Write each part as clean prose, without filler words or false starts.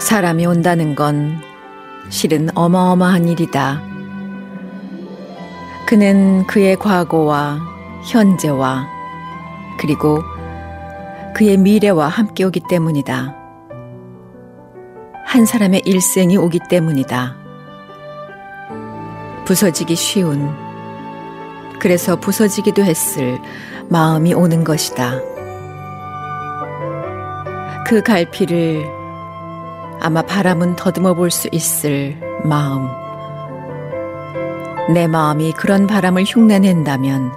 사람이 온다는 건 실은 어마어마한 일이다. 그는 그의 과거와 현재와 그리고 그의 미래와 함께 오기 때문이다. 한 사람의 일생이 오기 때문이다. 부서지기 쉬운, 그래서 부서지기도 했을 마음이 오는 것이다. 그 갈피를 아마 바람은 더듬어 볼 수 있을 마음. 내 마음이 그런 바람을 흉내낸다면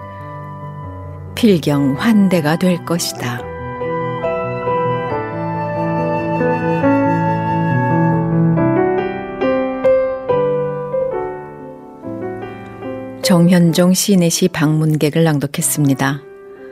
필경 환대가 될 것이다. 정현종 시인의 시 방문객을 낭독했습니다.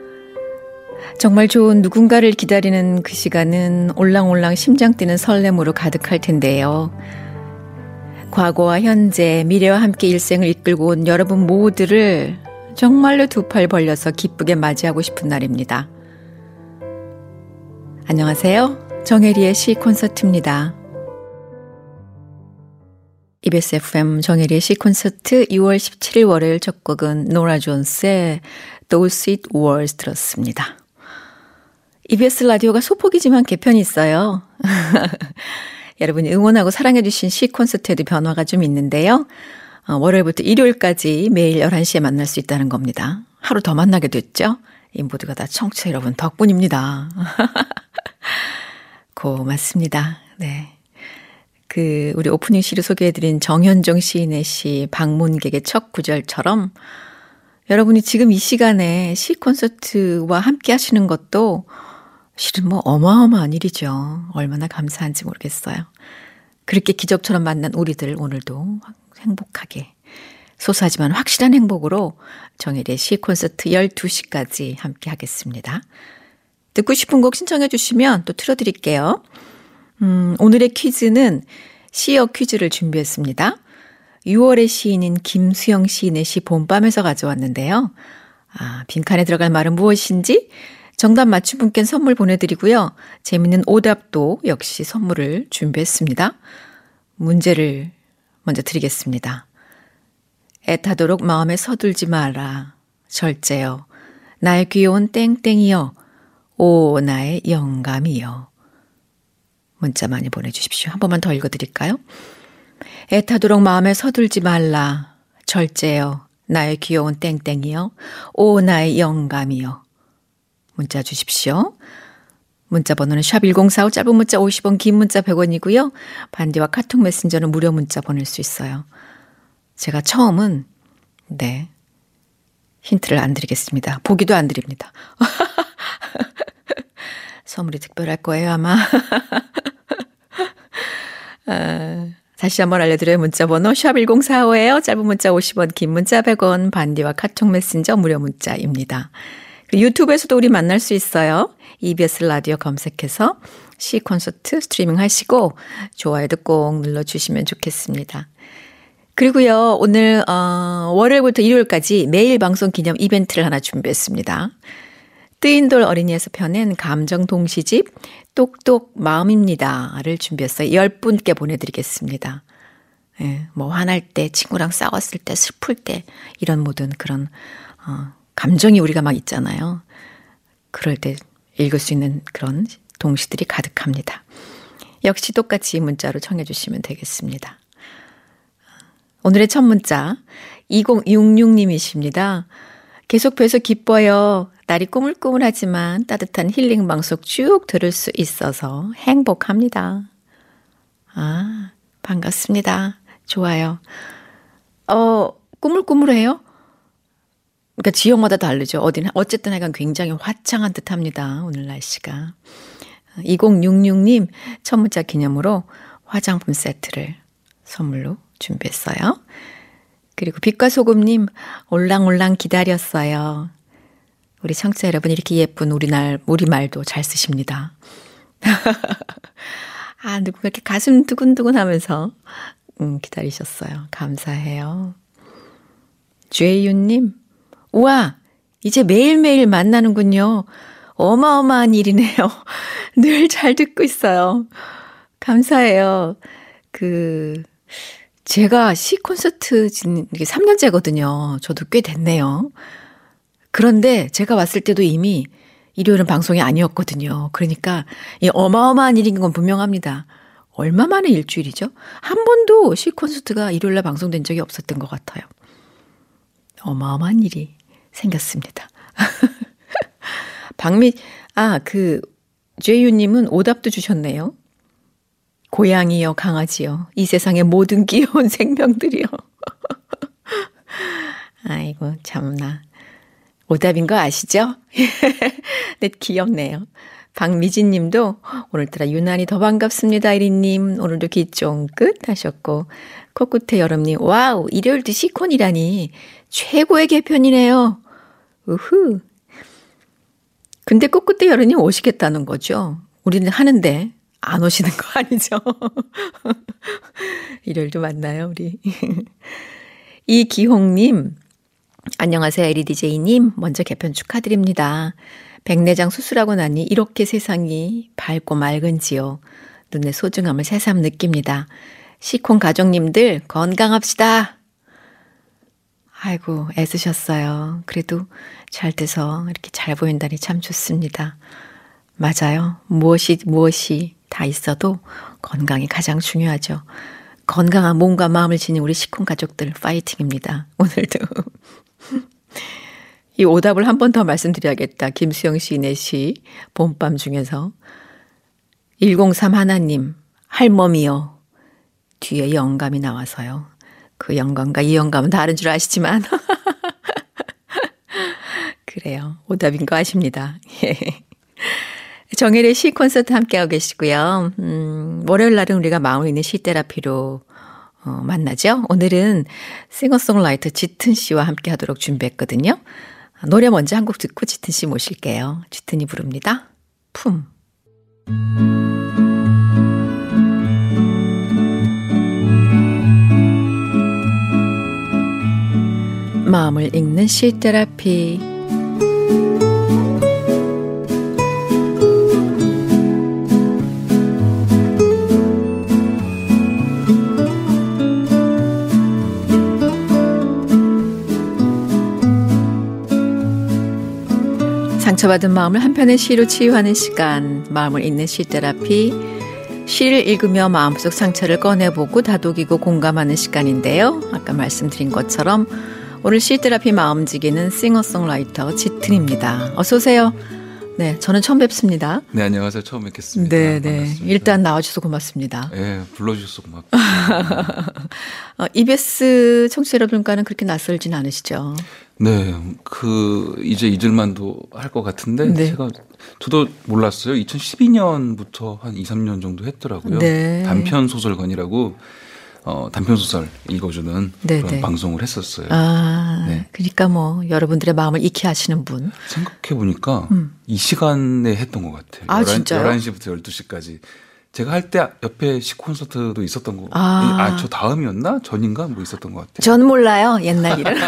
정말 좋은 누군가를 기다리는 그 시간은 올랑올랑 심장 뛰는 설렘으로 가득할 텐데요. 과거와 현재, 미래와 함께 일생을 이끌고 온 여러분 모두를 정말로 두 팔 벌려서 기쁘게 맞이하고 싶은 날입니다. 안녕하세요. 정혜리의 시 콘서트입니다. EBS FM 정혜리의 시 콘서트 6월 17일 월요일 첫 곡은 노라 존스의 Those Sweet Words 들었습니다. EBS 라디오가 소폭이지만 개편이 있어요. 여러분이 응원하고 사랑해주신 시 콘서트에도 변화가 좀 있는데요. 월요일부터 일요일까지 매일 11시에 만날 수 있다는 겁니다. 하루 더 만나게 됐죠? 이 모두가 다 청취자 여러분 덕분입니다. 고맙습니다. 네. 우리 오프닝 시를 소개해드린 정현종 시인의 시 방문객의 첫 구절처럼 여러분이 지금 이 시간에 시 콘서트와 함께 하시는 것도 실은 어마어마한 일이죠. 얼마나 감사한지 모르겠어요. 그렇게 기적처럼 만난 우리들 오늘도 행복하게 소소하지만 확실한 행복으로 정혜리의 시 콘서트 12시까지 함께 하겠습니다. 듣고 싶은 곡 신청해 주시면 또 틀어드릴게요. 오늘의 퀴즈는 시어 퀴즈를 준비했습니다. 6월의 시인인 김수영 시인의 시 봄밤에서 가져왔는데요. 빈칸에 들어갈 말은 무엇인지 정답 맞춘 분께 선물 보내드리고요. 재밌는 오답도 역시 선물을 준비했습니다. 문제를 먼저 드리겠습니다. 애타도록 마음에 서둘지 마라. 절제여. 나의 귀여운 땡땡이여. 오 나의 영감이여. 문자 많이 보내주십시오. 한 번만 더 읽어드릴까요? 애타도록 마음에 서둘지 말라. 절제여. 나의 귀여운 땡땡이여. 오 나의 영감이여. 문자 주십시오. 문자 번호는 샵1045 짧은 문자 50원 긴 문자 100원이고요. 반디와 카톡 메신저는 무료 문자 보낼 수 있어요. 제가 처음은 힌트를 안 드리겠습니다. 보기도 안 드립니다. 선물이 특별할 거예요 아마. 다시 한번 알려드려요. 문자번호 샵1045예요. 짧은 문자 50원, 긴 문자 100원, 반디와 카톡 메신저 무료 문자입니다. 유튜브에서도 우리 만날 수 있어요. EBS 라디오 검색해서 시 콘서트 스트리밍 하시고 좋아요도 꼭 눌러주시면 좋겠습니다. 그리고요. 오늘 월요일부터 일요일까지 매일 방송 기념 이벤트를 하나 준비했습니다. 뜨인돌 어린이에서 펴낸 감정 동시집 똑똑 마음입니다를 준비했어요. 10분께 보내드리겠습니다. 화날 때, 친구랑 싸웠을 때, 슬플 때 이런 모든 그런 감정이 우리가 막 있잖아요. 그럴 때 읽을 수 있는 그런 동시들이 가득합니다. 역시 똑같이 문자로 청해 주시면 되겠습니다. 오늘의 첫 문자 2066님이십니다. 계속 뵈서 기뻐요. 날이 꾸물꾸물하지만 따뜻한 힐링 방송 쭉 들을 수 있어서 행복합니다. 반갑습니다. 좋아요. 꾸물꾸물해요? 그러니까 지역마다 다르죠. 어쨌든 하여간 굉장히 화창한 듯합니다. 오늘 날씨가. 2066님 첫 문자 기념으로 화장품 세트를 선물로 준비했어요. 그리고 빛과 소금님 올랑올랑 기다렸어요. 우리 청취자 여러분 이렇게 예쁜 우리말도 잘 쓰십니다. 누군가 이렇게 가슴 두근두근 하면서 기다리셨어요. 감사해요. 주혜윤님 우와 이제 매일매일 만나는군요. 어마어마한 일이네요. 늘 잘 듣고 있어요. 감사해요. 제가 시 콘서트 이게 3년째거든요. 저도 꽤 됐네요. 그런데 제가 왔을 때도 이미 일요일은 방송이 아니었거든요. 그러니까 이 어마어마한 일인 건 분명합니다. 얼마 만에 일주일이죠? 한 번도 시 콘서트가 일요일날 방송된 적이 없었던 것 같아요. 어마어마한 일이 생겼습니다. 제이유님은 오답도 주셨네요. 고양이요, 강아지요. 이 세상의 모든 귀여운 생명들이요. 아이고, 참나. 오답인 거 아시죠? 네, 귀엽네요. 박미진 님도 오늘따라 유난히 더 반갑습니다. 이리님, 오늘도 귀 쫑긋 하셨고, 코끝의 여름님, 와우, 일요일도 시콘이라니. 최고의 개편이네요. 우후. 근데 코끝의 여름님 오시겠다는 거죠? 우리는 하는데 안 오시는 거 아니죠? 일요일도 만나요, 우리. 이기홍님, 안녕하세요, 에리디제이님. 먼저 개편 축하드립니다. 백내장 수술하고 나니 이렇게 세상이 밝고 맑은지요. 눈의 소중함을 새삼 느낍니다. 시콘 가족님들 건강합시다. 아이고, 애쓰셨어요. 그래도 잘 돼서 이렇게 잘 보인다니 참 좋습니다. 맞아요. 무엇이 다 있어도 건강이 가장 중요하죠. 건강한 몸과 마음을 지닌 우리 시콘 가족들 파이팅입니다. 오늘도. 이 오답을 한 번 더 말씀드려야겠다. 김수영 시인의 시 봄밤 중에서 103 하나님 할멈이요. 뒤에 영감이 나와서요. 그 영감과 이 영감은 다른 줄 아시지만 그래요. 오답인 거 아십니다. 정혜의 시 콘서트 함께하고 계시고요. 월요일 날은 우리가 마음을 읽는 시 테라피로 만나죠. 오늘은 싱어송라이터 짙은 씨와 함께 하도록 준비했거든요. 노래 먼저 한 곡 듣고 짙은 씨 모실게요. 짙은이 부릅니다. 품. 마음을 읽는 시 테라피. 상처받은 마음을 한편의 시로 치유하는 시간, 마음을 읽는 시 테라피. 시를 읽으며 마음속 상처를 꺼내보고 다독이고 공감하는 시간인데요. 아까 말씀드린 것처럼 오늘 시 테라피 마음지기는 싱어송라이터 짙은입니다. 어서 오세요. 네, 저는 처음 뵙습니다. 네, 안녕하세요. 처음 뵙겠습니다. 네, 반갑습니다. 일단 나와주셔서 고맙습니다. 네, 불러주셔서 고맙습니다. EBS 청취자 여러분과는 그렇게 낯설진 않으시죠? 네, 이제 잊을만도 할 것 같은데, 네. 저도 몰랐어요. 2012년부터 한 2, 3년 정도 했더라고요. 네. 단편 소설관이라고, 단편 소설 읽어주는 네, 그런 네. 방송을 했었어요. 네. 그러니까 여러분들의 마음을 익히 하시는 분. 생각해보니까 이 시간에 했던 것 같아요. 아, 진짜요? 11시부터 12시까지. 제가 할 때 옆에 시콘서트도 있었던 거. 저 다음이었나? 전인가? 있었던 것 같아요. 전 몰라요. 옛날 일을.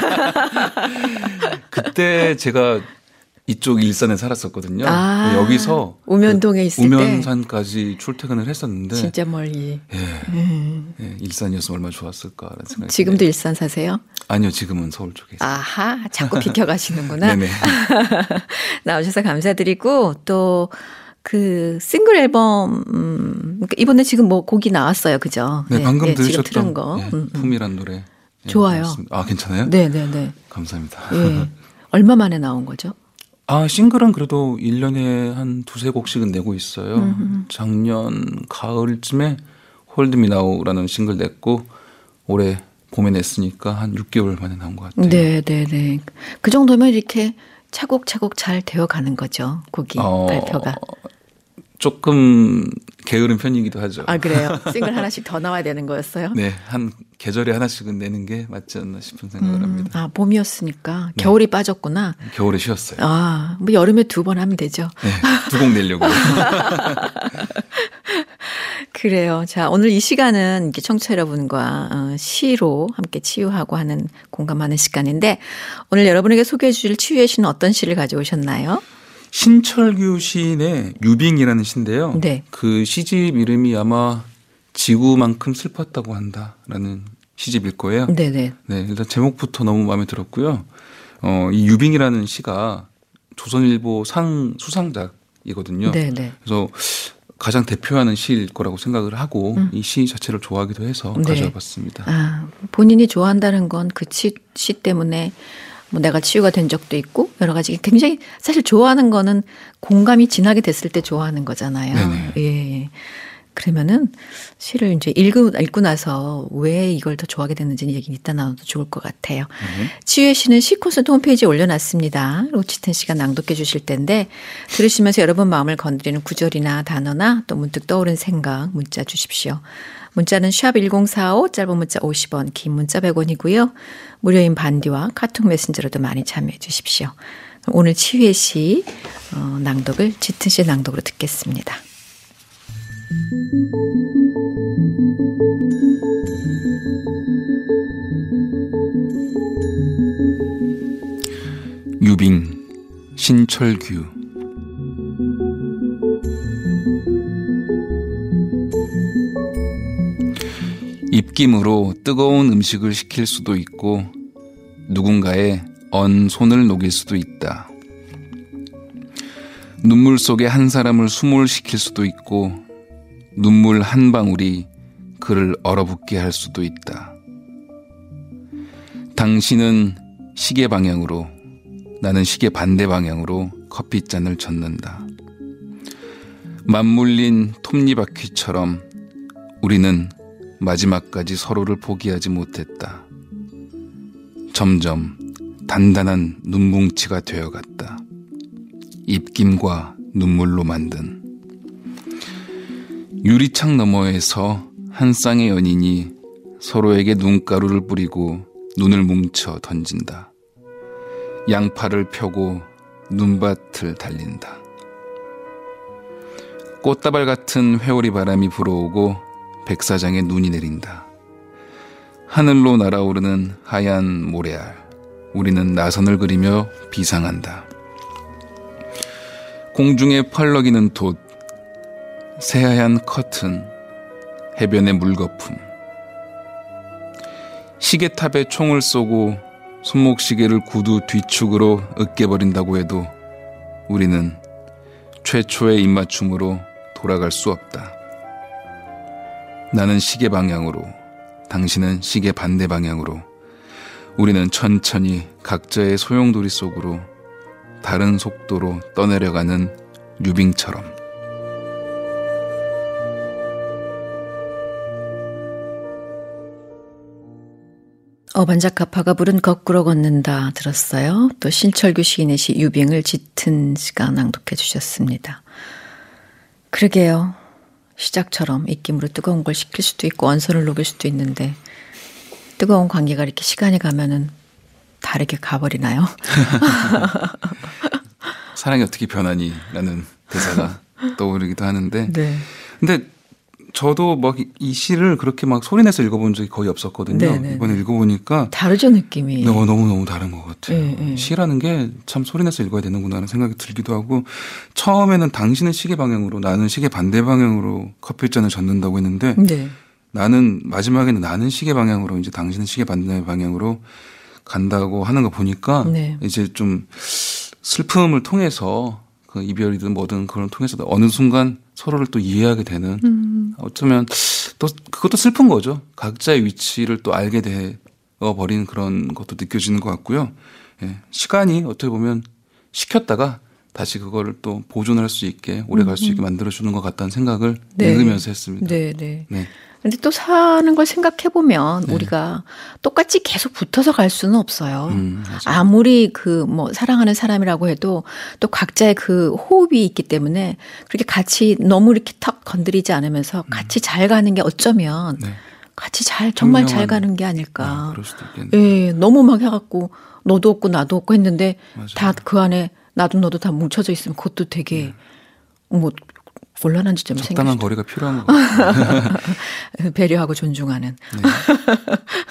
그때 제가 이쪽 일산에 살았었거든요. 여기서 우면동에 있을 때. 우면산까지 출퇴근을 했었는데. 진짜 멀리. 예, 일산이었으면 얼마나 좋았을까라는 생각이. 지금도 일산 사세요? 아니요, 지금은 서울 쪽에 있어요. 아하, 자꾸 비켜가시는구나. 네네. 나오셔서 감사드리고 또 싱글 앨범 이번에 지금 곡이 나왔어요, 그죠? 네, 방금 지금 들으셨던 틀은 거. 품이란 노래. 좋아요. 아, 괜찮아요? 네. 감사합니다. 예. 얼마 만에 나온 거죠? 싱글은 그래도 1년에 한 2-3곡씩은 내고 있어요. 작년 가을쯤에 홀드 미 나우라는 싱글 냈고 올해 봄에 냈으니까 한 6개월 만에 나온 것 같아요. 네. 그 정도면 이렇게 차곡차곡 잘 되어가는 거죠, 곡이 발표가. 조금 게으른 편이기도 하죠. 아, 그래요? 싱글 하나씩 더 나와야 되는 거였어요? 네, 한 계절에 하나씩은 내는 게 맞지 않나 싶은 생각을 합니다. 봄이었으니까 겨울이 빠졌구나. 겨울에 쉬었어요. 여름에 2번 하면 되죠. 네, 2곡 내려고. 그래요. 자, 오늘 이 시간은 이렇게 청취자 여러분과 시로 함께 치유하고 하는 공감하는 시간인데 오늘 여러분에게 소개해 주실 치유의 시는 어떤 시를 가져오셨나요? 신철규 시인의 유빙이라는 시인데요. 네. 그 시집 이름이 아마 지구만큼 슬펐다고 한다라는 시집일 거예요. 네네. 네, 일단 제목부터 너무 마음에 들었고요. 이 유빙이라는 시가 조선일보 상 수상작이거든요. 네네. 그래서 가장 대표하는 시일 거라고 생각을 하고 이 시 자체를 좋아하기도 해서 네. 가져와 봤습니다. 본인이 좋아한다는 건 그 시 때문에 뭐 내가 치유가 된 적도 있고 여러 가지 굉장히 사실 좋아하는 거는 공감이 진하게 됐을 때 좋아하는 거잖아요. 네네. 예. 그러면은 시를 이제 읽고 나서 왜 이걸 더 좋아하게 됐는지는 얘기 이따 나눠도 좋을 것 같아요. 치유의 시는 시콘서트 홈페이지에 올려놨습니다. 로치텐 씨가 낭독해 주실 텐데 들으시면서 여러분 마음을 건드리는 구절이나 단어나 또 문득 떠오른 생각 문자 주십시오. 문자는 샵 1045 짧은 문자 50원 긴 문자 100원이고요. 무료인 반디와 카톡 메신저로도 많이 참여해 주십시오. 오늘 치유의 시 낭독을 짙은 씨의 낭독으로 듣겠습니다. 유빙 신철규. 입김으로 뜨거운 음식을 식힐 수도 있고 누군가의 언 손을 녹일 수도 있다. 눈물 속에 한 사람을 수몰시킬 수도 있고 눈물 한 방울이 그를 얼어붙게 할 수도 있다. 당신은 시계 방향으로, 나는 시계 반대 방향으로 커피잔을 젓는다. 맞물린 톱니바퀴처럼 우리는 마지막까지 서로를 포기하지 못했다. 점점 단단한 눈뭉치가 되어갔다. 입김과 눈물로 만든. 유리창 너머에서 한 쌍의 연인이 서로에게 눈가루를 뿌리고 눈을 뭉쳐 던진다. 양팔을 펴고 눈밭을 달린다. 꽃다발 같은 회오리 바람이 불어오고 백사장에 눈이 내린다. 하늘로 날아오르는 하얀 모래알. 우리는 나선을 그리며 비상한다. 공중에 펄럭이는 돛, 새하얀 커튼, 해변의 물거품. 시계탑에 총을 쏘고 손목시계를 구두 뒤축으로 으깨버린다고 해도 우리는 최초의 입맞춤으로 돌아갈 수 없다. 나는 시계 방향으로, 당신은 시계 반대 방향으로, 우리는 천천히 각자의 소용돌이 속으로 다른 속도로 떠내려가는 유빙처럼. 어반자카파가 부른 거꾸로 걷는다 들었어요. 또 신철규 시인의 시 유빙을 짙은 씨가 낭독해 주셨습니다. 그러게요. 시작처럼 입김으로 뜨거운 걸 식힐 수도 있고 언선을 녹일 수도 있는데 뜨거운 관계가 이렇게 시간이 가면은 다르게 가버리나요? 사랑이 어떻게 변하니? 라는 대사가 떠오르기도 하는데. 네. 근데 저도 막 이 시를 그렇게 막 소리내서 읽어본 적이 거의 없었거든요. 네네네. 이번에 읽어보니까. 다르죠, 느낌이. 너무너무 다른 것 같아요. 시라는 게 참 소리내서 읽어야 되는구나 하는 생각이 들기도 하고, 처음에는 당신은 시계 방향으로, 나는 시계 반대 방향으로 커피잔을 젓는다고 했는데, 네. 마지막에는 나는 시계 방향으로, 이제 당신은 시계 반대 방향으로 간다고 하는 거 보니까, 네. 이제 좀 슬픔을 통해서 그 이별이든 뭐든 그걸 통해서 어느 순간 서로를 또 이해하게 되는 어쩌면 또 그것도 슬픈 거죠. 각자의 위치를 또 알게 되어 버린 그런 것도 느껴지는 것 같고요. 예, 시간이 어떻게 보면 식혔다가 다시 그거를 또 보존할 수 있게 오래 갈 수 있게 만들어주는 것 같다는 생각을 네. 읽으면서 했습니다. 네. 근데 또 사는 걸 생각해 보면 네. 우리가 똑같이 계속 붙어서 갈 수는 없어요. 아무리 사랑하는 사람이라고 해도 또 각자의 그 호흡이 있기 때문에 그렇게 같이 너무 이렇게 턱 건드리지 않으면서 같이 잘 가는 게 어쩌면 네. 같이 정말 잘 가는 게 아닐까. 그럴 수도 있겠네요. 예, 너무 막 해갖고 너도 없고 나도 없고 했는데 맞아요. 다 그 안에 나도 너도 다 뭉쳐져 있으면 그것도 되게 곤란한 지점이 생기죠. 적당한 거리가 필요한 것 같아요. 배려하고 존중하는. 네.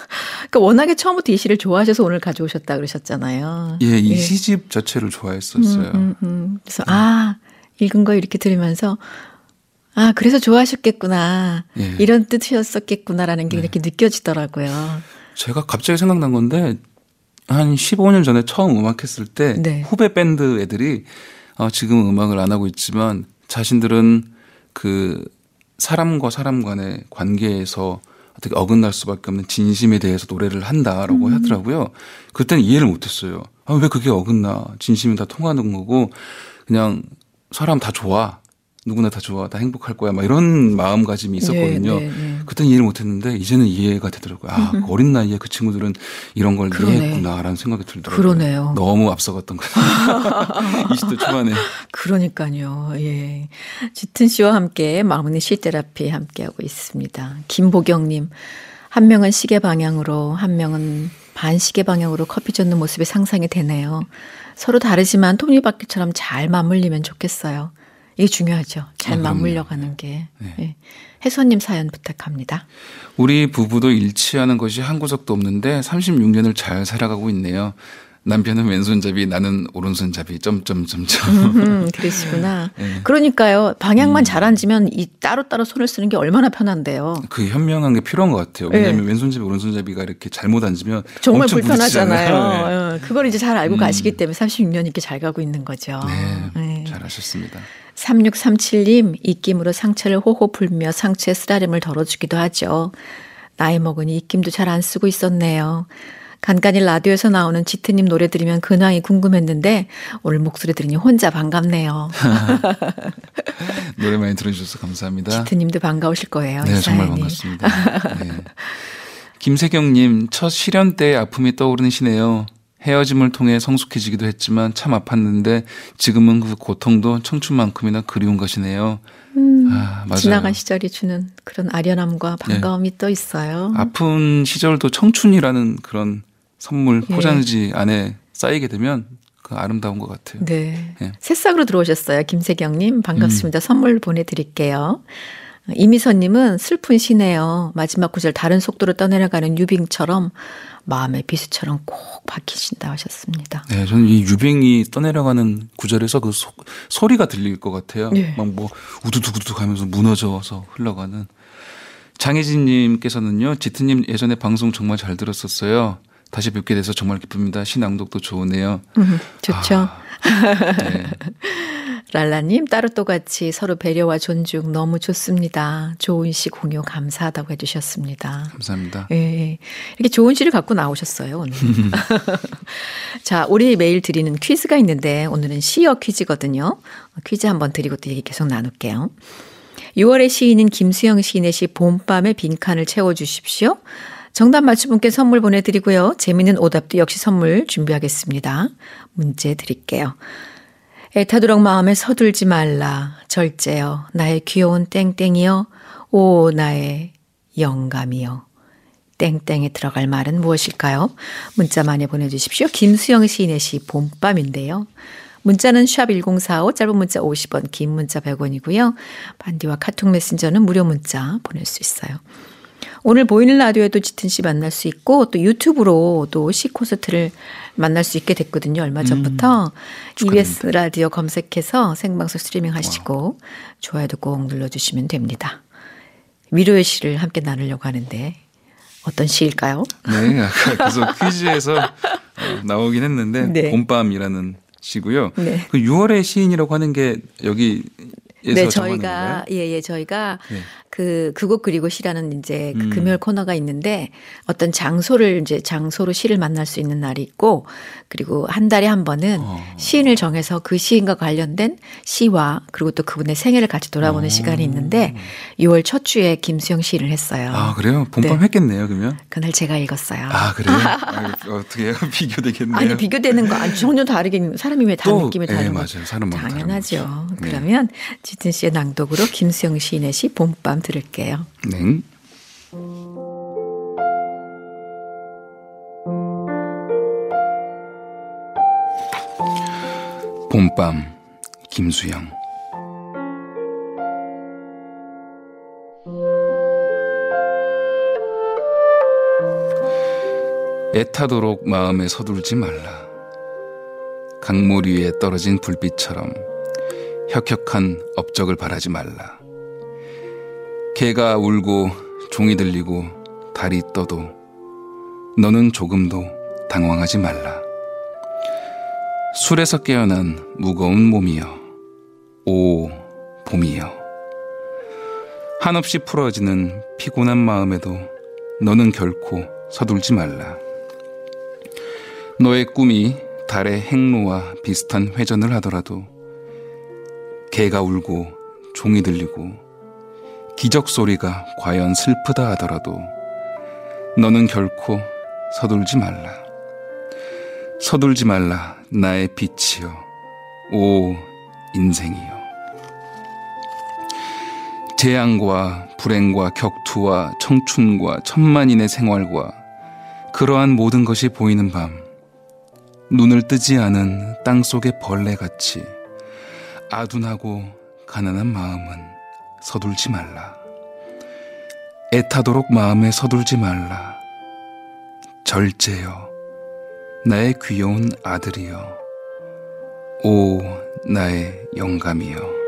그러니까 워낙에 처음부터 이 시를 좋아하셔서 오늘 가져오셨다 그러셨잖아요. 예, 이 시집 자체를 좋아했었어요. 그래서 읽은 거 이렇게 들으면서 그래서 좋아하셨겠구나. 예. 이런 뜻이었었겠구나라는 게 네. 이렇게 느껴지더라고요. 제가 갑자기 생각난 건데 한 15년 전에 처음 음악했을 때 네. 후배 밴드 애들이 지금 음악을 안 하고 있지만 자신들은 그 사람과 사람 간의 관계에서 어떻게 어긋날 수밖에 없는 진심에 대해서 노래를 한다라고 하더라고요. 그때는 이해를 못했어요. 왜 그게 어긋나? 진심이 다 통하는 거고 그냥 사람 다 좋아. 누구나 다 좋아. 다 행복할 거야. 막 이런 마음가짐이 있었거든요. 네. 그때는 이해를 못했는데 이제는 이해가 되더라고요. 그 어린 나이에 그 친구들은 이런 걸 이해했구나라는 생각이 들더라고요. 그러네요. 너무 앞서갔던 거예요. 20대 초반에. 그러니까요. 예. 짙은 씨와 함께 마음의 시테라피 함께하고 있습니다. 김보경님. 한 명은 시계 방향으로 한 명은 반시계 방향으로 커피 젓는 모습이 상상이 되네요. 서로 다르지만 톱니바퀴처럼 잘 맞물리면 좋겠어요. 이게 중요하죠. 잘 맞물려가는 게. 네. 네. 혜선님 사연 부탁합니다. 우리 부부도 일치하는 것이 한 구석도 없는데 36년을 잘 살아가고 있네요. 남편은 왼손잡이, 나는 오른손잡이. 그러시구나. 네. 그러니까요. 방향만 잘 앉으면 이 따로따로 손을 쓰는 게 얼마나 편한데요. 그 현명한 게 필요한 것 같아요. 왜냐하면 네. 왼손잡이, 오른손잡이가 이렇게 잘못 앉으면 정말 엄청 불편하잖아요. 네. 그걸 이제 잘 알고 가시기 때문에 36년 이렇게 잘 가고 있는 거죠. 네. 잘하셨습니다. 3637님, 입김으로 상처를 호호 풀며 상처의 쓰라림을 덜어주기도 하죠. 나이 먹으니 입김도 잘 안 쓰고 있었네요. 간간히 라디오에서 나오는 짙은님 노래 들으면 근황이 궁금했는데 오늘 목소리 들으니 혼자 반갑네요. 노래 많이 들어주셔서 감사합니다. 짙은님도 반가우실 거예요. 네, 정말 반갑습니다. 네. 김세경님, 첫 실연 때의 아픔이 떠오르시네요. 헤어짐을 통해 성숙해지기도 했지만 참 아팠는데 지금은 그 고통도 청춘만큼이나 그리운 것이네요. 맞아요. 지나간 시절이 주는 그런 아련함과 반가움이 또 있어요. 아픈 시절도 청춘이라는 그런 선물 포장지 안에 쌓이게 되면 그 아름다운 것 같아요. 네. 새싹으로 들어오셨어요. 김세경님 반갑습니다. 선물 보내드릴게요. 이미선님은 슬픈 시네요. 마지막 구절 다른 속도로 떠내려가는 유빙처럼 마음의 비수처럼 꼭 박히신다 하셨습니다. 네, 저는 이 유빙이 떠내려가는 구절에서 그 소리가 들릴 것 같아요. 네. 막 뭐 우두두두두 가면서 무너져서 흘러가는. 장혜진님께서는요. 짙은님 예전에 방송 정말 잘 들었었어요. 다시 뵙게 돼서 정말 기쁩니다. 시낭독도 좋으네요. 좋죠. 네. 랄라님 따로 또 같이 서로 배려와 존중 너무 좋습니다. 좋은 시 공유 감사하다고 해주셨습니다. 감사합니다. 네. 이렇게 좋은 시를 갖고 나오셨어요 오늘. 자, 우리 매일 드리는 퀴즈가 있는데 오늘은 시어 퀴즈거든요. 퀴즈 한번 드리고 또 얘기 계속 나눌게요. 6월의 시인인 김수영 시인의 시 봄밤의 빈칸을 채워주십시오. 정답 맞춘 분께 선물 보내드리고요. 재미있는 오답도 역시 선물 준비하겠습니다. 문제 드릴게요. 애타도록 마음에 서둘지 말라. 절제여 나의 귀여운 땡땡이여 오 나의 영감이여. 땡땡에 들어갈 말은 무엇일까요? 문자 많이 보내주십시오. 김수영 시인의 시 봄밤인데요. 문자는 샵1045 짧은 문자 50원 긴 문자 100원이고요. 반디와 카톡 메신저는 무료 문자 보낼 수 있어요. 오늘 보이는 라디오에도 짙은 씨 만날 수 있고 또 유튜브로도 시 콘서트를 만날 수 있게 됐거든요. 얼마 전부터 EBS 라디오 검색해서 생방송 스트리밍 하시고 좋아요도 꼭 눌러주시면 됩니다. 위로의 시를 함께 나누려고 하는데 어떤 시일까요? 네, 아까 계속 퀴즈에서 나오긴 했는데 네. 봄밤이라는 시고요. 네. 그 6월의 시인이라고 하는 게 여기 네, 저희가 저희가 네. 그곳 그리고 시라는 이제 그 금요일 코너가 있는데 어떤 장소를 이제 장소로 시를 만날 수 있는 날이 있고 그리고 한 달에 한 번은 시인을 정해서 그 시인과 관련된 시와 그리고 또 그분의 생애를 같이 돌아보는 시간이 있는데 6월 첫 주에 김수영 시인을 했어요. 아, 그래요? 봄밤 네. 했겠네요, 그러면? 그날 제가 읽었어요. 아, 그래요? 어떻게 해요? 비교되겠네요. 아니, 비교되는 거 아니 전혀 다르게 사람이 왜 다 느낌이 다른 거? 맞아요. 사람 당연하죠. 네. 그러면 짙은 씨의 낭독으로 김수영 시인의 시 봄밤 들을게요. 네. 봄밤 김수영. 애타도록 마음에 서둘지 말라. 강물 위에 떨어진 불빛처럼 혁혁한 업적을 바라지 말라. 개가 울고 종이 들리고 달이 떠도 너는 조금도 당황하지 말라. 술에서 깨어난 무거운 몸이여, 오 봄이여. 한없이 풀어지는 피곤한 마음에도 너는 결코 서둘지 말라. 너의 꿈이 달의 행로와 비슷한 회전을 하더라도, 개가 울고 종이 들리고 기적 소리가 과연 슬프다 하더라도 너는 결코 서둘지 말라. 서둘지 말라 나의 빛이여, 오 인생이여. 재앙과 불행과 격투와 청춘과 천만인의 생활과 그러한 모든 것이 보이는 밤, 눈을 뜨지 않은 땅속의 벌레같이 아둔하고 가난한 마음은 서둘지 말라. 애타도록 마음에 서둘지 말라. 절제여, 나의 귀여운 아들이여, 오 나의 영감이여.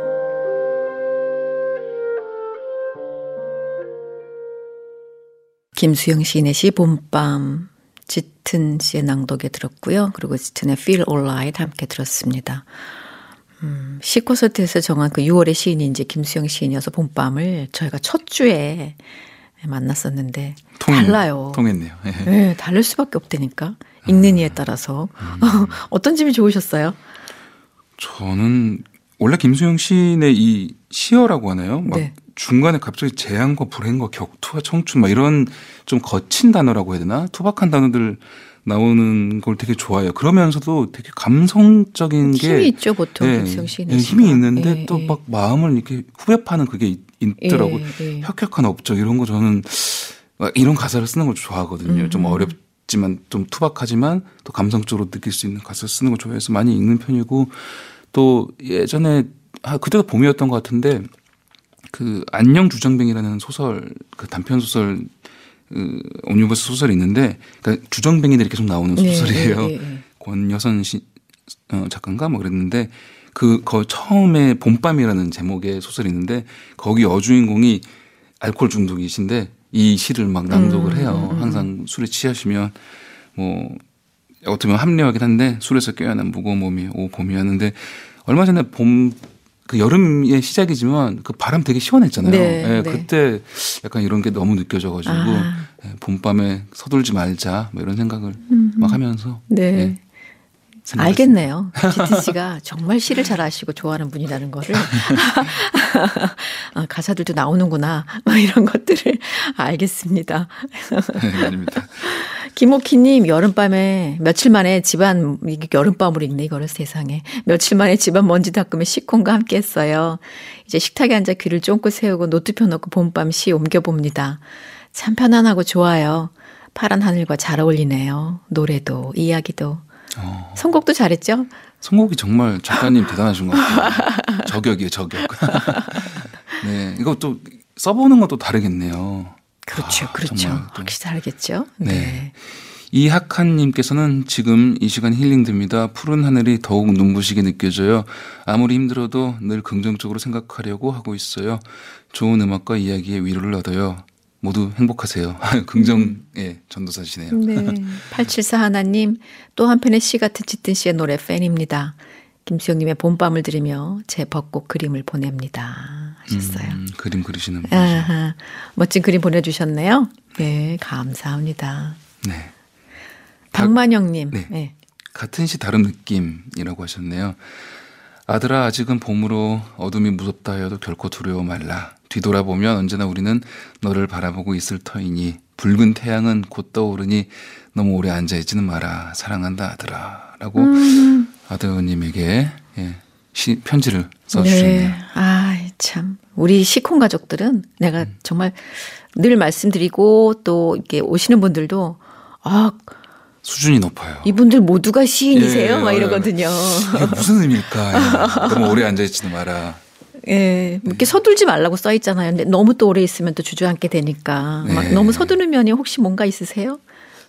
김수영 시인의 시 봄밤, 짙은 씨의 낭독에 들었고요. 그리고 짙은의 Feel Alright 함께 들었습니다. 시 콘서트에서 정한 그 6월의 시인이 이제 김수영 시인이어서 봄밤을 저희가 첫 주에 만났었는데 달라요. 통했네요. 네, 다를 수밖에 없다니까. 읽는 이에 따라서. 어떤 점이 좋으셨어요? 저는 원래 김수영 시인의 이 시어라고 하나요? 막 네. 중간에 갑자기 재앙과 불행과 격투와 청춘 막 이런 좀 거친 단어라고 해야 되나? 투박한 단어들 나오는 걸 되게 좋아해요. 그러면서도 되게 감성적인 게 힘이 있죠, 보통 네, 김수영 시인의 힘이 있는데 예, 또 막 마음을 이렇게 후벼 파는 그게 있더라고. 예. 혁혁한 업적 이런 거 저는 이런 가사를 쓰는 걸 좋아하거든요. 좀 어렵지만 좀 투박하지만 또 감성적으로 느낄 수 있는 가사를 쓰는 걸 좋아해서 많이 읽는 편이고, 또 예전에 그때도 봄이었던 것 같은데 그 안녕 주정뱅이라는 소설, 그 단편 소설, 옴니버스 소설이 있는데, 그러니까 주정뱅이들이 계속 나오는 소설이에요. 권여선 작가인가 뭐 그랬는데, 거 처음에 봄밤이라는 제목의 소설이 있는데 거기 여주인공이 알코올 중독이신데 이 시를 막 낭독을 해요. 항상 술에 취하시면 뭐 어떻게 보면 합리화하긴 한데, 술에서 깨어난 무거운 몸이 오 봄이었는데, 얼마 전에 그 여름의 시작이지만 그 바람 되게 시원했잖아요. 네, 네, 네. 그때 약간 이런 게 너무 느껴져가지고 봄밤에 서둘지 말자 뭐 이런 생각을 막 하면서 네. 알겠네요. 짙은 씨가 정말 시를 잘 아시고 좋아하는 분이라는 거를. 가사들도 나오는구나. 이런 것들을 알겠습니다. 네, 아닙니다. 김옥희님, 여름밤에 며칠 만에 집안, 이게 여름밤으로 읽네, 이거를 세상에. 며칠 만에 집안 먼지 닦으며 시콘과 함께 했어요. 이제 식탁에 앉아 귀를 쫑긋 세우고 노트 펴놓고 봄밤 시 옮겨봅니다. 참 편안하고 좋아요. 파란 하늘과 잘 어울리네요. 노래도, 이야기도. 선곡도 잘했죠? 선곡이 정말 작가님 대단하신 것 같아요. 저격이에요, 저격. 네, 이것도 써보는 것도 다르겠네요. 그렇죠, 그렇죠. 확실히 다르겠죠. 네. 네. 이학한님께서는 지금 이 시간 힐링됩니다. 푸른 하늘이 더욱 눈부시게 느껴져요. 아무리 힘들어도 늘 긍정적으로 생각하려고 하고 있어요. 좋은 음악과 이야기에 위로를 얻어요. 모두 행복하세요. 긍정의 전도사시네요. 네. 874 하나님, 또 한편의 시 같은 짙은 씨의 노래 팬입니다. 김수영님의 봄밤을 들으며 제 벚꽃 그림을 보냅니다. 하셨어요. 그림 그리시는 분이죠. 아하, 멋진 그림 보내주셨네요. 네, 감사합니다. 네. 박만영님. 네. 네. 같은 시 다른 느낌이라고 하셨네요. 아들아, 아직은 봄으로 어둠이 무섭다 해도 결코 두려워 말라. 뒤돌아보면 언제나 우리는 너를 바라보고 있을 터이니 붉은 태양은 곧 떠오르니 너무 오래 앉아있지는 마라. 사랑한다 아들아. 라고 아드님에게 편지를 써주셨네요. 네. 아, 참. 우리 시콘 가족들은 내가 정말 늘 말씀드리고 또 이렇게 오시는 분들도 수준이 높아요. 이분들 모두가 시인이세요? 막 이러거든요. 이게 무슨 의미일까? 너무 오래 앉아있지는 마라. 예, 이렇게 서둘지 말라고 써 있잖아요. 근데 너무 또 오래 있으면 또 주저앉게 되니까. 네. 막 너무 서두는 면이 혹시 뭔가 있으세요?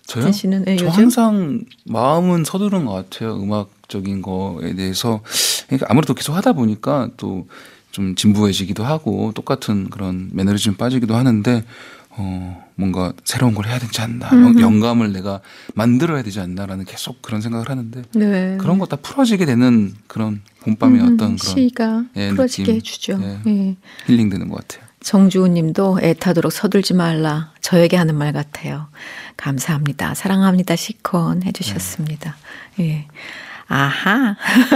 저요? 지튼 씨는 저 요즘? 항상 마음은 서두른 것 같아요. 음악적인 거에 대해서. 그러니까 아무래도 계속 하다 보니까 또 좀 진부해지기도 하고 똑같은 그런 매너리즘 빠지기도 하는데 뭔가 새로운 걸 해야 되지 않나, 영감을 내가 만들어야 되지 않나라는 계속 그런 생각을 하는데 네. 그런 거 다 풀어지게 되는 그런 봄밤의 어떤 그런 시가 풀어지게 느낌, 해주죠. 힐링되는 것 같아요. 정주우 님도 애타도록 서둘지 말라. 저에게 하는 말 같아요. 감사합니다. 사랑합니다. 시콘 해주셨습니다. 예. 아하.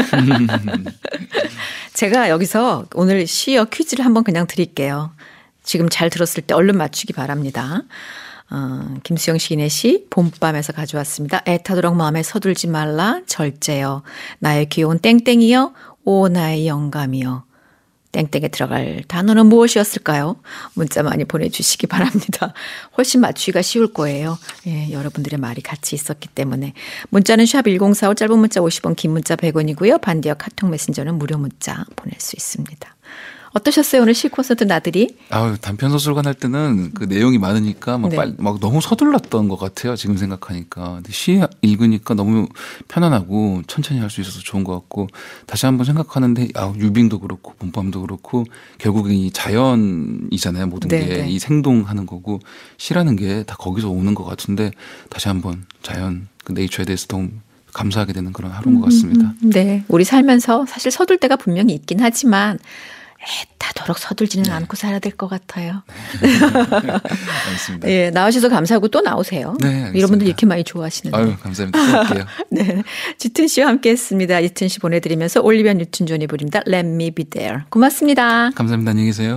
제가 여기서 오늘 시어 퀴즈를 한번 그냥 드릴게요. 지금 잘 들었을 때 얼른 맞추기 바랍니다. 김수영 시인의 시 봄밤에서 가져왔습니다. 애타도록 마음에 서둘지 말라 절제여 나의 귀여운 땡땡이여 오 나의 영감이여. 땡땡에 들어갈 단어는 무엇이었을까요? 문자 많이 보내주시기 바랍니다. 훨씬 맞추기가 쉬울 거예요. 예, 여러분들의 말이 같이 있었기 때문에. 문자는 샵 1045 짧은 문자 50원 긴 문자 100원이고요. 반디어 카톡 메신저는 무료 문자 보낼 수 있습니다. 어떠셨어요? 오늘 시 콘서트 나들이? 단편 소설관 할 때는 그 내용이 많으니까 막 너무 서둘렀던 것 같아요. 지금 생각하니까. 근데 시 읽으니까 너무 편안하고 천천히 할 수 있어서 좋은 것 같고 다시 한번 생각하는데 유빙도 그렇고 봄밤도 그렇고 결국엔 이 자연이잖아요. 모든 게 이 생동하는 거고 시라는 게 다 거기서 오는 것 같은데 다시 한번 자연 그 네이처에 대해서 더 감사하게 되는 그런 하루인 것 같습니다. 네, 우리 살면서 사실 서둘 때가 분명히 있긴 하지만 애타도록 서둘지는 않고 살아야 될 것 같아요. 알겠습니다. 예, 나와주셔서 감사하고 또 나오세요. 네, 이런 분들 이렇게 많이 좋아하시는데. 감사합니다. 또 올게요. 네, 지튼 씨와 함께했습니다. 지튼 씨 보내드리면서 올리비아 뉴튼 존이 부릅니다. Let me be there. 고맙습니다. 감사합니다. 안녕히 계세요.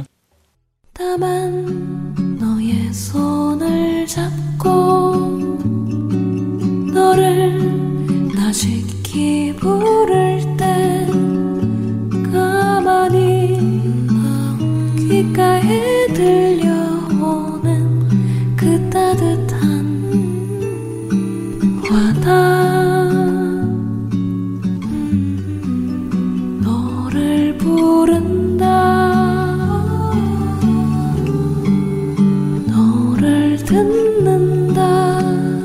다만 너의 손을 잡고 너를 나직히 부를 때 가만히 귓가에 들려오는 그 따뜻한 와닿아 너를 부른다 너를 듣는다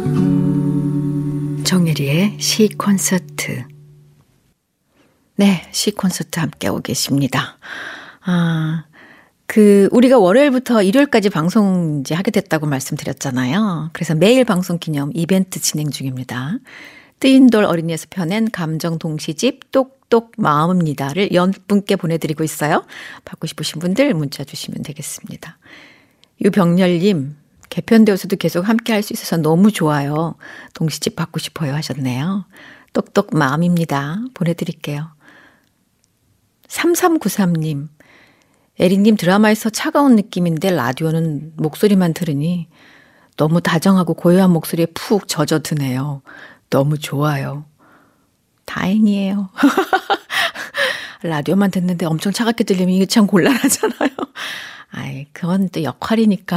정혜리의 시 콘서트. 네, 시 콘서트 함께하고 계십니다. 우리가 월요일부터 일요일까지 방송 이제 하게 됐다고 말씀드렸잖아요. 그래서 매일 방송 기념 이벤트 진행 중입니다. 뜨인돌 어린이에서 펴낸 감정 동시집 똑똑 마음입니다를 10분께 보내드리고 있어요. 받고 싶으신 분들 문자 주시면 되겠습니다. 유병렬님, 개편되어서도 계속 함께 할 수 있어서 너무 좋아요. 동시집 받고 싶어요 하셨네요. 똑똑 마음입니다. 보내드릴게요. 3393님, 에리님 드라마에서 차가운 느낌인데 라디오는 목소리만 들으니 너무 다정하고 고요한 목소리에 푹 젖어드네요. 너무 좋아요. 다행이에요. 라디오만 듣는데 엄청 차갑게 들리면 이게 참 곤란하잖아요. 그건 또 역할이니까.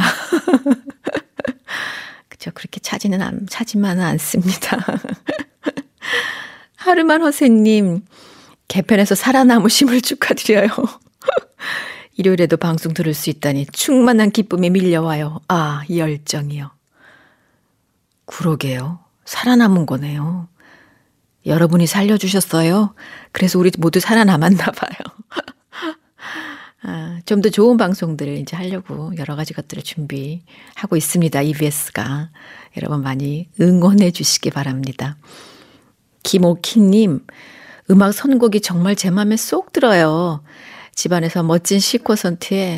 그쵸, 그렇게 차지만은 않습니다. 하루만 허세님, 개편에서 살아남으심을 축하드려요. 일요일에도 방송 들을 수 있다니 충만한 기쁨이 밀려와요. 이 열정이요. 그러게요. 살아남은 거네요. 여러분이 살려주셨어요. 그래서 우리 모두 살아남았나 봐요. 좀 더 좋은 방송들을 이제 하려고 여러 가지 것들을 준비하고 있습니다. EBS가. 여러분 많이 응원해 주시기 바랍니다. 김오키님, 음악 선곡이 정말 제 마음에 쏙 들어요. 집안에서 아주 멋진 시 콘서트에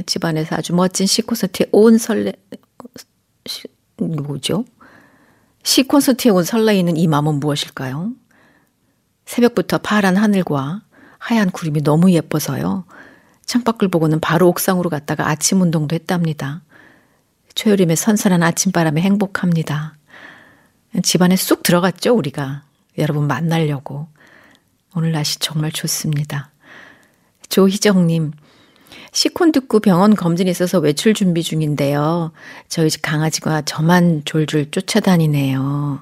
시 콘서트에 온 설레이는 이 마음은 무엇일까요? 새벽부터 파란 하늘과 하얀 구름이 너무 예뻐서요. 창밖을 보고는 바로 옥상으로 갔다가 아침 운동도 했답니다. 초여름의 선선한 아침바람에 행복합니다. 집안에 쑥 들어갔죠, 우리가. 여러분 만나려고. 오늘 날씨 정말 좋습니다. 조희정님, 시콘 듣고 병원 검진이 있어서 외출 준비 중인데요. 저희 집 강아지가 저만 졸졸 쫓아다니네요.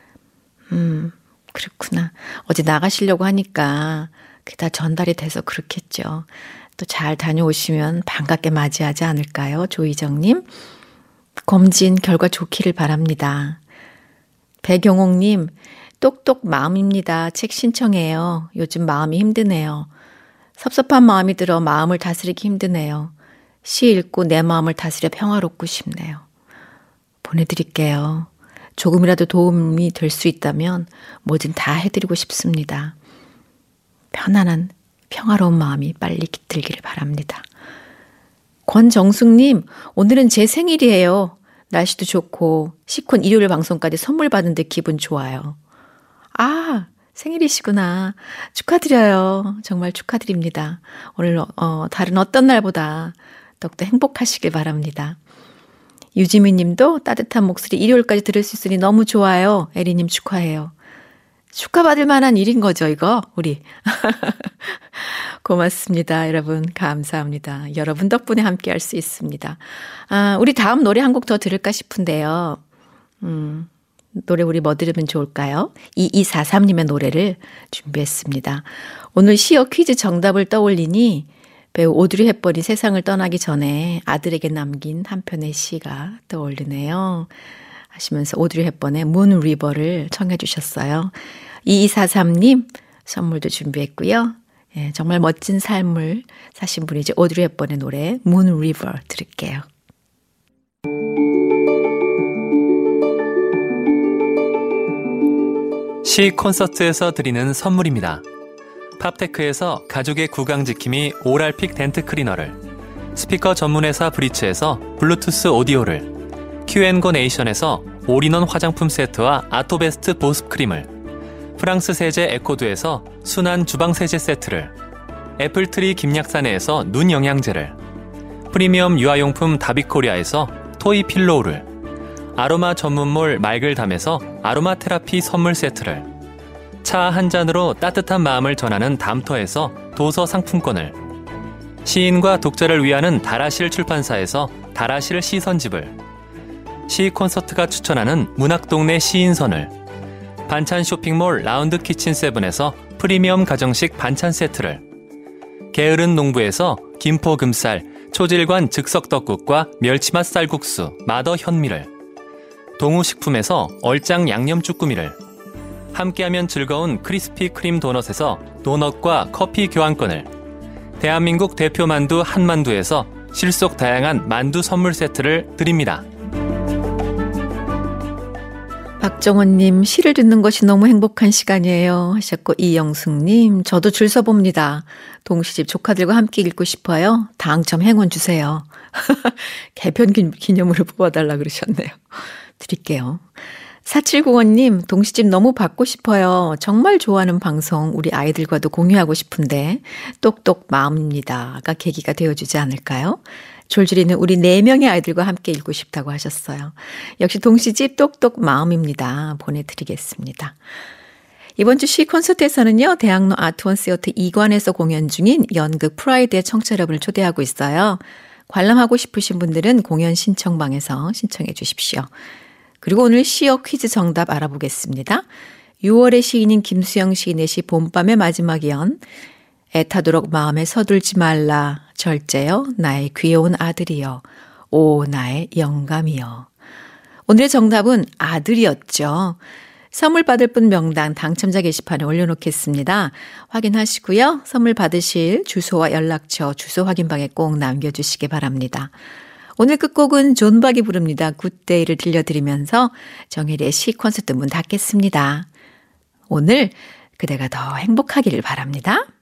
그렇구나. 어제 나가시려고 하니까 그게 다 전달이 돼서 그렇겠죠. 또 잘 다녀오시면 반갑게 맞이하지 않을까요? 조희정님, 검진 결과 좋기를 바랍니다. 배경옥님, 똑똑 마음입니다. 책 신청해요. 요즘 마음이 힘드네요. 섭섭한 마음이 들어 마음을 다스리기 힘드네요. 시 읽고 내 마음을 다스려 평화롭고 싶네요. 보내드릴게요. 조금이라도 도움이 될 수 있다면 뭐든 다 해드리고 싶습니다. 편안한 평화로운 마음이 빨리 깃들기를 바랍니다. 권정숙님, 오늘은 제 생일이에요. 날씨도 좋고 시콘 일요일 방송까지 선물 받은 데 기분 좋아요. 아, 생일이시구나. 축하드려요. 정말 축하드립니다. 오늘 다른 어떤 날보다 더욱더 행복하시길 바랍니다. 유지민 님도 따뜻한 목소리 일요일까지 들을 수 있으니 너무 좋아요. 에리님 축하해요. 축하받을 만한 일인 거죠, 이거? 우리. 고맙습니다. 여러분, 감사합니다. 여러분 덕분에 함께 할 수 있습니다. 아, 우리 다음 노래 한 곡 더 들을까 싶은데요. 노래 우리 뭐 들으면 좋을까요? 2243님의 노래를 준비했습니다. 오늘 시어 퀴즈 정답을 떠올리니 배우 오드리 헵번이 세상을 떠나기 전에 아들에게 남긴 한 편의 시가 떠오르네요. 하시면서 오드리 헵번의 문 리버를 청해 주셨어요. 2243님 선물도 준비했고요. 예, 정말 멋진 삶을 사신 분이죠. 오드리 헵번의 노래 문 리버 들을게요. 시 콘서트에서 드리는 선물입니다. 팝테크에서 가족의 구강지킴이 오랄픽 덴트 클리너를, 스피커 전문회사 브리츠에서 블루투스 오디오를, Q&Go 네이션에서 올인원 화장품 세트와 아토베스트 보습 크림을, 프랑스 세제 에코두에서 순한 주방 세제 세트를, 애플트리 김약사네에서 눈 영양제를, 프리미엄 유아용품 다비코리아에서 토이 필로우를, 아로마 전문몰 말글담에서 아로마 테라피 선물 세트를, 차 한 잔으로 따뜻한 마음을 전하는 담터에서 도서 상품권을, 시인과 독자를 위하는 다라실 출판사에서 다라실 시선집을, 시 콘서트가 추천하는 문학동네 시인선을, 반찬 쇼핑몰 라운드 키친 세븐에서 프리미엄 가정식 반찬 세트를, 게으른 농부에서 김포 금쌀, 초질관 즉석떡국과 멸치맛 쌀국수, 마더 현미를, 동우식품에서 얼짱 양념 쭈꾸미를, 함께하면 즐거운 크리스피 크림 도넛에서 도넛과 커피 교환권을, 대한민국 대표 만두 한만두에서 실속 다양한 만두 선물 세트를 드립니다. 박정원님, 시를 듣는 것이 너무 행복한 시간이에요 하셨고, 이영숙님, 저도 줄 서봅니다. 동시집 조카들과 함께 읽고 싶어요. 당첨 행운 주세요. 개편 기념으로 뽑아달라 그러셨네요. 드릴게요. 4795님, 동시집 너무 받고 싶어요. 정말 좋아하는 방송 우리 아이들과도 공유하고 싶은데 똑똑 마음입니다가 계기가 되어주지 않을까요? 졸졸이는 우리 4명의 아이들과 함께 읽고 싶다고 하셨어요. 역시 동시집 똑똑 마음입니다. 보내드리겠습니다. 이번 주 시 콘서트에서는요, 대학로 아트원시어터 2관에서 공연 중인 연극 프라이드의 청취자 여러분을 초대하고 있어요. 관람하고 싶으신 분들은 공연 신청방에서 신청해 주십시오. 그리고 오늘 시어 퀴즈 정답 알아보겠습니다. 6월의 시인인 김수영 시인의 시 봄밤의 마지막 연, 애타도록 마음에 서둘지 말라, 절제여 나의 귀여운 아들이여, 오 나의 영감이여. 오늘의 정답은 아들이었죠. 선물 받을 분 명단 당첨자 게시판에 올려놓겠습니다. 확인하시고요. 선물 받으실 주소와 연락처, 주소 확인방에 꼭 남겨주시기 바랍니다. 오늘 끝곡은 존 박이 부릅니다. 굿데이를 들려드리면서 정혜리의 시 콘서트 문 닫겠습니다. 오늘 그대가 더 행복하기를 바랍니다.